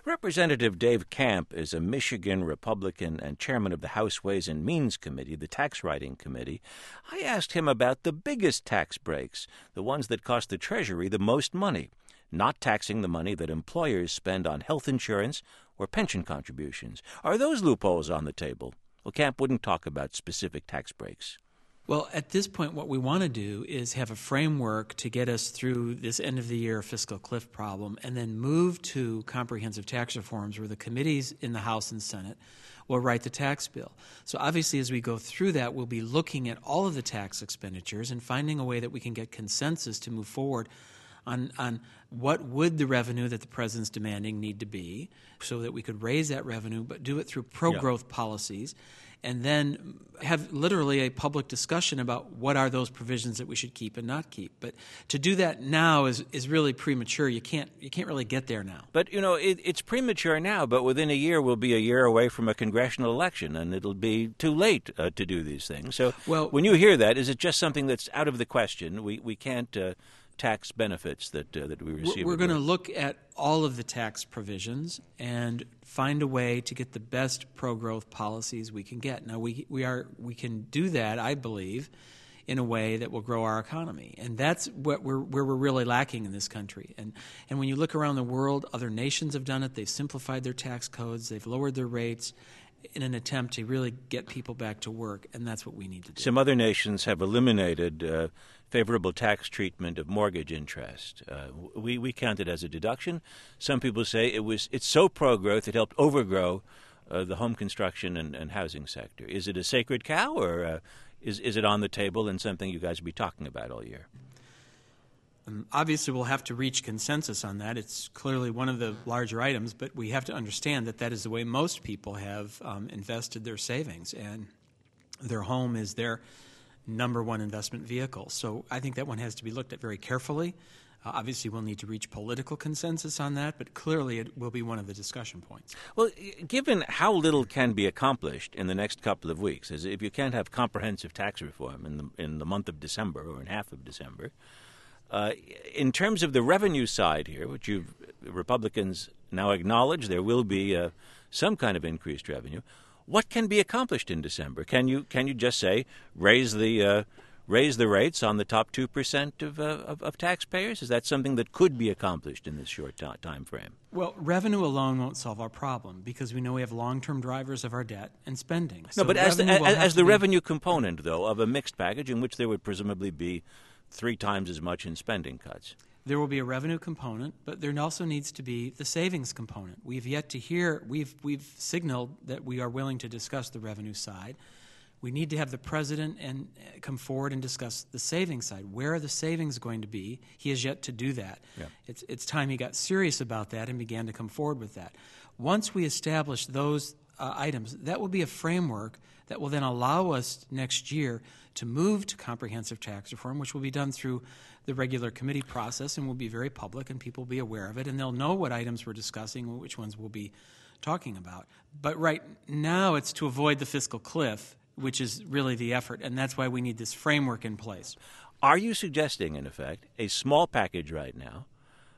Representative Dave Camp is a Michigan Republican and chairman of the House Ways and Means Committee, the Tax Writing Committee. I asked him about the biggest tax breaks, the ones that cost the Treasury the most money, not taxing the money that employers spend on health insurance or pension contributions. Are those loopholes on the table? Well, Camp wouldn't talk about specific tax breaks. Well, at this point, what we want to do is have a framework to get us through this end-of-the-year fiscal cliff problem and then move to comprehensive tax reforms where the committees in the House and Senate will write the tax bill. So obviously, as we go through that, we'll be looking at all of the tax expenditures and finding a way that we can get consensus to move forward on what would the revenue that the president's demanding need to be so that we could raise that revenue, but do it through pro-growth policies, and then have literally a public discussion about what are those provisions that we should keep and not keep. But to do that now is really premature. You can't really get there now. But, it's premature now, but within a year we'll be a year away from a congressional election, and it'll be too late to do these things. So when you hear that, is it just something that's out of the question? We can't tax benefits that we receive. We're going to look at all of the tax provisions and find a way to get the best pro-growth policies we can get. Now, we can do that, I believe, in a way that will grow our economy, and that's where we're really lacking in this country. And when you look around the world, other nations have done it. They've simplified their tax codes. They've lowered their rates in an attempt to really get people back to work, and that's what we need to do. Some other nations have eliminated favorable tax treatment of mortgage interest. We count it as a deduction. Some people say it's so pro-growth it helped overgrow the home construction and housing sector. Is it a sacred cow, or is it on the table and something you guys will be talking about all year? Obviously, we'll have to reach consensus on that. It's clearly one of the larger items, but we have to understand that is the way most people have invested their savings, and their home is their number one investment vehicle. So I think that one has to be looked at very carefully. Obviously, we'll need to reach political consensus on that, but clearly it will be one of the discussion points. Well, given how little can be accomplished in the next couple of weeks, as if you can't have comprehensive tax reform in the month of December or in half of December, in terms of the revenue side here, which Republicans now acknowledge there will be some kind of increased revenue, what can be accomplished in December? Can you just say raise the rates on the top 2% of taxpayers? Is that something that could be accomplished in this short time frame? Well, revenue alone won't solve our problem because we know we have long-term drivers of our debt and spending. No, but as the revenue component, though, of a mixed package in which there would presumably be 3 times as much in spending cuts. There will be a revenue component, but there also needs to be the savings component. We've yet to hear, we've signaled that we are willing to discuss the revenue side. We need to have the president come forward and discuss the savings side. Where are the savings going to be? He has yet to do that. Yeah. It's time he got serious about that and began to come forward with that. Once we establish those items, that will be a framework that will then allow us next year to move to comprehensive tax reform, which will be done through the regular committee process and will be very public, and people will be aware of it, and they'll know what items we're discussing, which ones we'll be talking about. But right now it's to avoid the fiscal cliff, which is really the effort, and that's why we need this framework in place. Are you suggesting, in effect, a small package right now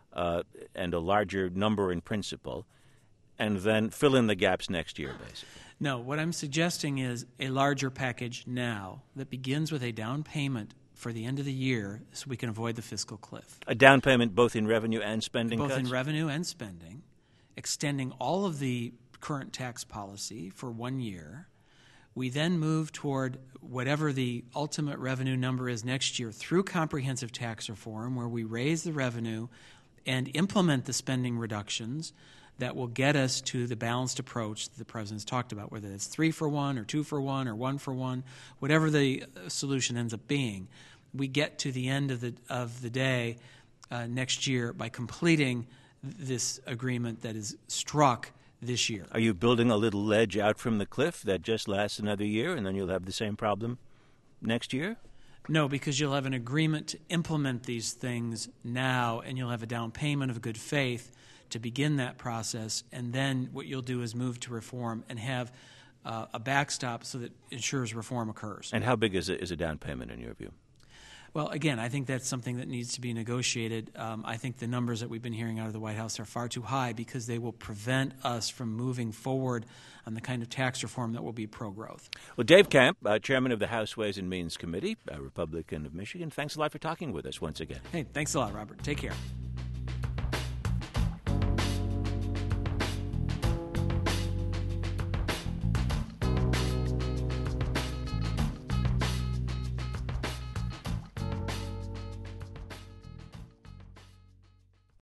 and a larger number in principle, and then fill in the gaps next year, basically? No, what I'm suggesting is a larger package now that begins with a down payment for the end of the year so we can avoid the fiscal cliff. A down payment both in revenue and spending cuts? Both in revenue and spending, extending all of the current tax policy for 1 year. We then move toward whatever the ultimate revenue number is next year through comprehensive tax reform, where we raise the revenue and implement the spending reductions that will get us to the balanced approach that the president's talked about, whether it's 3 for 1 or 2 for 1 or 1 for 1, whatever the solution ends up being. We get to the end of the day next year by completing this agreement that is struck this year. Are you building a little ledge out from the cliff that just lasts another year and then you'll have the same problem next year? No, because you'll have an agreement to implement these things now, and you'll have a down payment of good faith to begin that process, and then what you'll do is move to reform and have a backstop so that ensures reform occurs. And how big is a down payment in your view? Well, again, I think that's something that needs to be negotiated. I think the numbers that we've been hearing out of the White House are far too high because they will prevent us from moving forward on the kind of tax reform that will be pro-growth. Well, Dave Camp, chairman of the House Ways and Means Committee, a Republican of Michigan, thanks a lot for talking with us once again. Hey, thanks a lot, Robert. Take care.